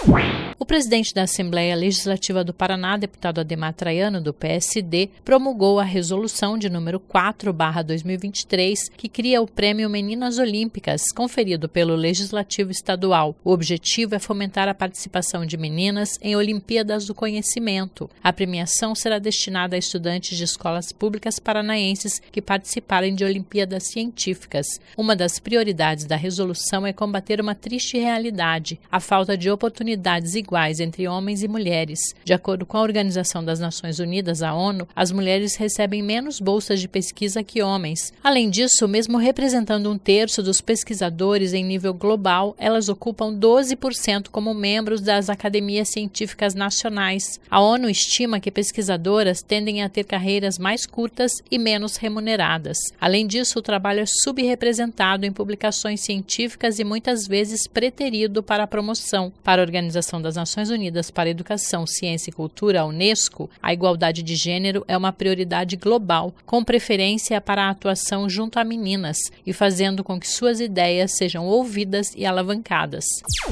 O presidente da Assembleia Legislativa do Paraná, deputado Ademar Traiano, do PSD, promulgou a resolução de número 4/2023, que cria o Prêmio Meninas Olímpicas, conferido pelo Legislativo Estadual. O objetivo é fomentar a participação de meninas em Olimpíadas do Conhecimento. A premiação será destinada a estudantes de escolas públicas paranaenses que participarem de Olimpíadas científicas. Uma das prioridades da resolução é combater uma triste realidade, a falta de oportunidades iguais entre homens e mulheres. De acordo com a Organização das Nações Unidas, a ONU, as mulheres recebem menos bolsas de pesquisa que homens. Além disso, mesmo representando 1/3 dos pesquisadores em nível global, elas ocupam 12% como membros das academias científicas nacionais. A ONU estima que pesquisadoras tendem a ter carreiras mais curtas e menos remuneradas. Além disso, o trabalho é subrepresentado em publicações científicas e muitas vezes preterido para a promoção. Para a Organização das Nações Unidas para a Educação, Ciência e Cultura, a UNESCO, a igualdade de gênero é uma prioridade global, com preferência para a atuação junto a meninas e fazendo com que suas ideias sejam ouvidas e alavancadas.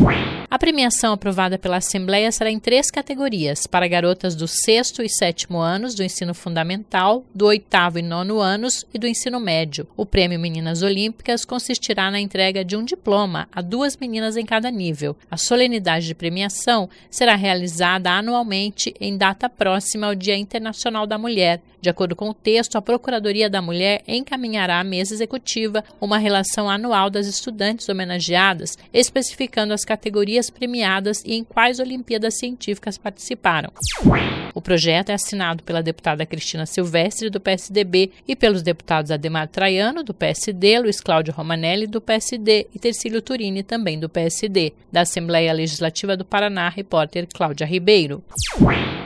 A premiação aprovada pela Assembleia será em 3 categorias, para garotas do 6º e 7º anos do ensino fundamental, do 8º e 9º anos e do ensino médio. O Prêmio Meninas Olímpicas consistirá na entrega de um diploma a 2 meninas em cada nível. A solenidade de premiação será realizada anualmente em data próxima ao Dia Internacional da Mulher. De acordo com o texto, a Procuradoria da Mulher encaminhará à mesa executiva uma relação anual das estudantes homenageadas, especificando as categorias premiadas e em quais Olimpíadas científicas participaram. O projeto é assinado pela deputada Cristina Silvestre, do PSDB, e pelos deputados Ademar Traiano, do PSD, Luiz Cláudio Romanelli, do PSD, e Tercílio Turini, também do PSD. Da Assembleia Legislativa do Paraná, repórter Cláudia Ribeiro.